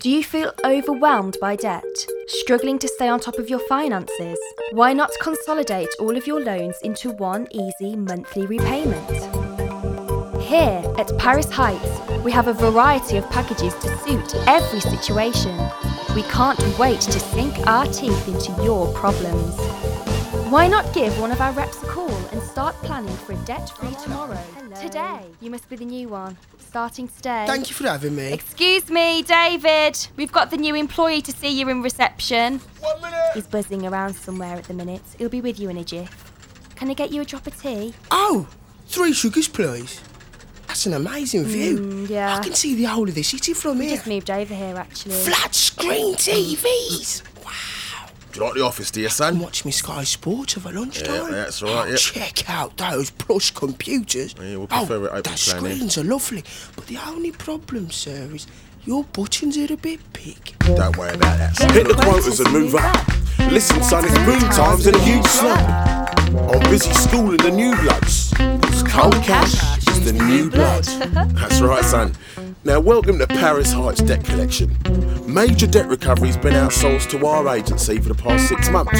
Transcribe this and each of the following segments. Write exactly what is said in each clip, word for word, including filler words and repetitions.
Do you feel overwhelmed by debt? Struggling to stay on top of your finances? Why not consolidate all of your loans into one easy monthly repayment? Here at Paris Heights, we have a variety of packages to suit every situation. We can't wait to sink our teeth into your problems. Why not give one of our reps a call and start planning for a debt-free tomorrow? Hello. Today, you must be the new one. Starting today. Thank you for having me. Excuse me, David. We've got the new employee to see you in reception. One minute. He's buzzing around somewhere at the minute. He'll be with you in a jiff. Can I get you a drop of tea? Oh, three sugars, please. That's an amazing view. Mm, yeah. I can see the whole of the city from We here. just moved over here, actually. Flat screen T Vs. Wow. Do you like the office, dear son? And watch me Sky Sports over lunchtime. Yeah, that's right, Oh, yeah. check out those plush computers. Yeah, we'll prefer oh, it open the plan here. screens are lovely. But the only problem, sir, is your buttons are a bit big. Don't worry about that, son. Hit the quotas and move up. Listen, son, it's boom times in a huge slump. I'm busy schooling the new bloods. It's cold cash is the new blood. That's right, son. Now, welcome to Paris Heights Debt Collection. Major debt recovery's been outsourced to our agency for the past six months.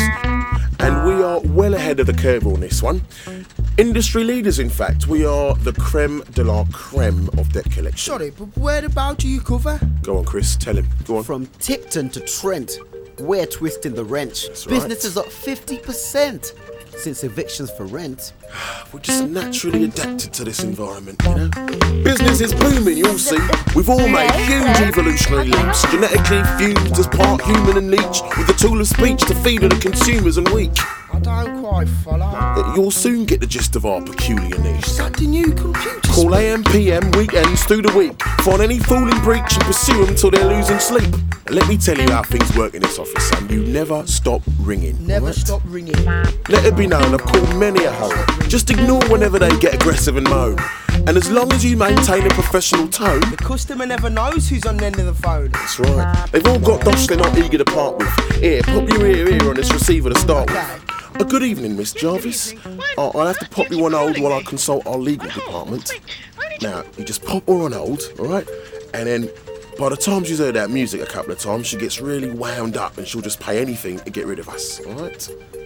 And we are well ahead of the curve on this one. Industry leaders, in fact. We are the creme de la creme of debt collection. Sorry, but whereabout do you cover? Go on, Chris, tell him. Go on. From Tipton to Trent, we're twisting the wrench. That's right. Business is up fifty percent since evictions for rent. We're just naturally adapted to this environment, you know? Business is booming, you'll see. We've all made huge evolutionary leaps, genetically fused as part human and leech, with the tool of speech to feed the consumers and weak. I don't quite follow. You'll soon get the gist of our peculiar niche. Is that the new computer? Call A M P M weekends through the week. Find any fooling breach and pursue them till they're losing sleep. And let me tell you how things work in this office, son. You never stop ringing. Never right? stop ringing. Let it be known, I've called many a home. Just ignore whenever they get aggressive and moan. And as long as you maintain a professional tone, The customer never knows who's on the end of the phone. that's right. They've all got dosh they're not eager to part with. Here, pop your ear here on this receiver to start with. Okay. A good evening, Miss Jarvis. Uh, I'll have to pop you on hold while I consult our legal department. Now, you just pop her on hold, alright? And then, by the time she's heard that music a couple of times, she gets really wound up and she'll just pay anything to get rid of us, alright?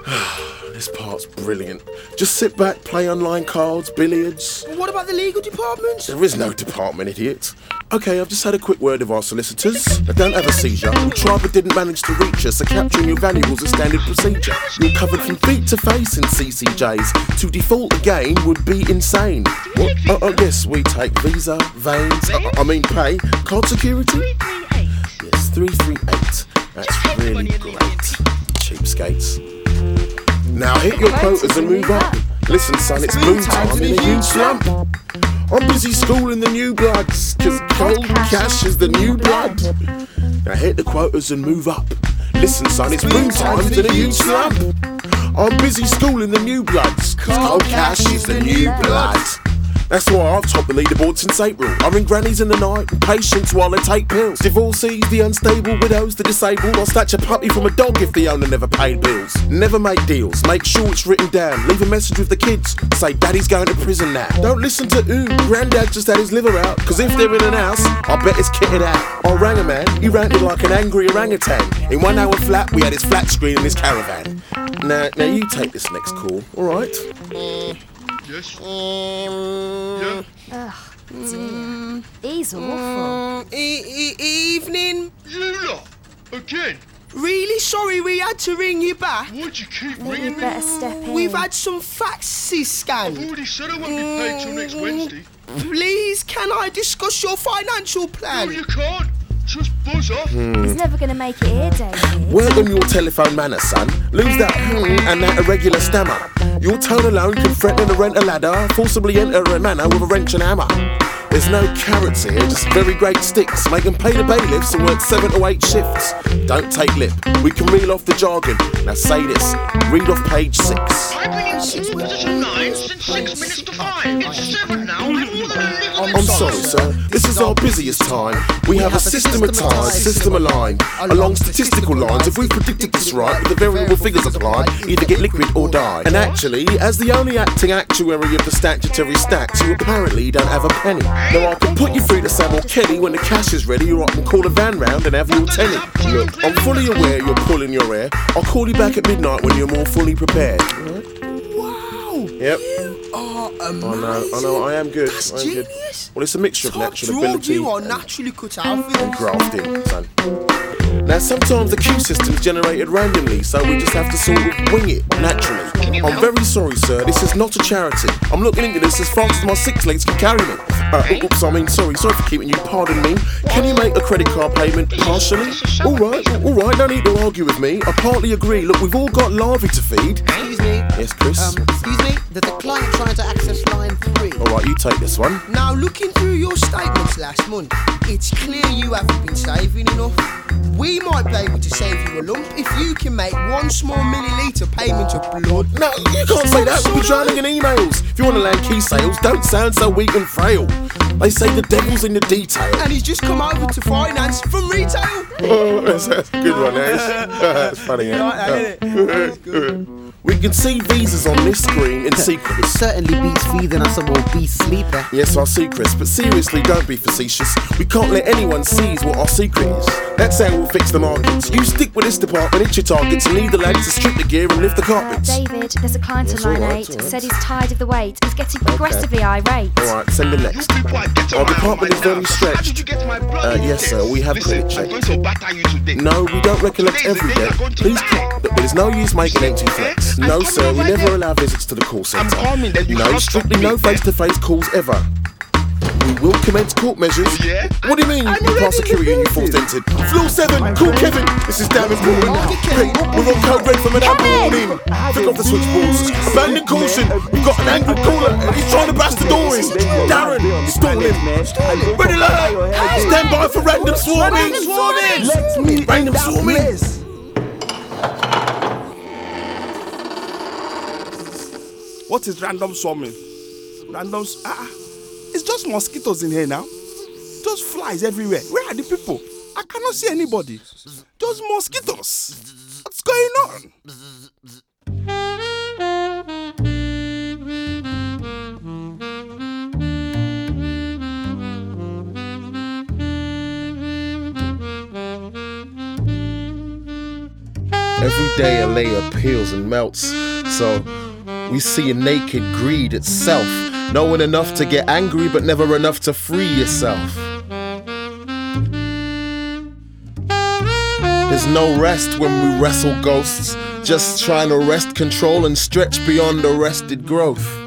This part's brilliant. Just sit back, play online cards, billiards. What about the legal department? There is no department, idiot. Okay, I've just had a quick word of our solicitors. They don't have a seizure. We tried but didn't manage to reach us, so capturing your valuables is standard procedure. You're covered from feet to face in C C Js. To default again would be insane. What? Oh, oh yes, we take Visa, Veins, I, I mean pay, card security? Yes, three three eight. That's really great. Cheapskates. Now hit your quotas and move up. Listen, son, it's boom time in a huge slump. I'm busy schooling the new bloods, cause cold cash is the new blood. Now hit the quotas and move up. Listen, son, it's boom times in a huge slump. I'm busy schooling the new bloods, cause cold cash is the new blood. That's why I've topped the leaderboard since April. I ring grannies in the night and patients while they take pills. Divorcees, the unstable, widows, the disabled. I'll snatch a puppy from a dog if the owner never paid bills. Never make deals, make sure it's written down. Leave a message with the kids, say daddy's going to prison now. Don't listen to ooh, granddad just had his liver out. Cause if they're in an house, I bet it's kitted out. I rang a man, he ranted like an angry orangutan. In one hour flat, we had his flat screen in his caravan. Now, now you take this next call, alright? Yes. Um, Yeah. Dear. He's awful. e- e- evening. You lot. Again. Really sorry we had to ring you back. Why'd you keep You ringing me? better step in. We've had some faxes I've scanned. already said I won't be paid till next Wednesday. Please, can I discuss your financial No, plan? you can't. Just buzz off. He's never going to make it here, David. Work on your telephone manner, son. Lose that hmm and that irregular stammer. Your tone alone can threaten to rent a ladder, forcibly enter a manor with a wrench and hammer. There's no carrots here, just very great sticks. Make them pay the bailiffs and work seven to eight shifts. Don't take lip, we can reel off the jargon. Now say this, read off page six. I've been in quarters to nine since six minutes to five. It's seven now. I'm more than a little bit I'm sorry, sir. This is our busiest time. We have a systematised, system aligned along statistical lines. If we predicted this right, with the variable figures applied, either get liquid or die. And actually, as the only acting actuary of the statutory stats, you apparently don't have a penny. Now I can put you through to Sam or Kenny when the cash is ready, or I can call a van round and have your tenny. Look, I'm fully aware you're pulling your hair. I'll call you back at midnight when you're more fully prepared. Wow. Yep. You are amazing. I know, I know, I am good. That's I am good. genius. Well, it's a mixture of Top natural draw, ability you are and, naturally cut out for and this. grafting, son. Now, sometimes the Q system's generated randomly, so we just have to sort of wing it naturally. I'm very sorry, sir, this is not a charity. I'm looking into this as fast as my six legs can carry me. Uh, oops, I mean, sorry, sorry for keeping you, pardon me. Can you make a credit card payment partially? Alright, alright, no need to argue with me. I partly agree. Look, we've all got larvae to feed. Excuse me. Yes, Chris? Um, excuse me. There's a client trying to access line three. Alright, you take this one. Now, looking through your statements last month, it's clear you haven't been saving enough. We might be able to save you a lump if you can make one small milliliter payment of blood. No, you can't say that. We'll be drowning in emails. If you want to land key sales, don't sound so weak and frail. They say the devil's in the detail. And he's just come over to finance from retail. Oh, that's, that's a good one, that is. That's funny, You like that, innit? We can see visas on this screen in It secret. certainly beats feeding us some obese sleeper. Yes, our secrets, but seriously, don't be facetious. We can't let anyone seize what our secret is. That's how we'll fix the markets. You stick with this department, hit your targets, and leave the lads to strip the gear and lift the carpets. David, there's a client Yes, on line all right, eight. all right. Said he's tired of the wait. He's getting progressively irate. Alright, send him next. Our department is very stretched. Uh, yes, sir, we have credit check. No, we don't recollect every debt. Please, look, there's no use making empty threats. No, sir, we never allow visits to the call centre. No, strictly no face-to-face calls ever. We will commence court measures. What do you mean you pass security and you forced entered? Floor seven, call Kevin. This is damn important. Hey, we're on code red from an amber warning. Pick off the switchboards. Abandon caution. We've got an angry caller and he's trying to bash the door in. Darren, stall him. Red alert. Stand by for random swarming. Let's meet Random swarming. What is random swarming? Random. s- Ah, it's just mosquitoes in here now. Just flies everywhere. Where are the people? I cannot see anybody. Just mosquitoes. What's going on? Every day a layer peels and melts, so we see a naked greed itself, knowing enough to get angry but never enough to free yourself. There's no rest when we wrestle ghosts, just trying to wrest control and stretch beyond arrested growth.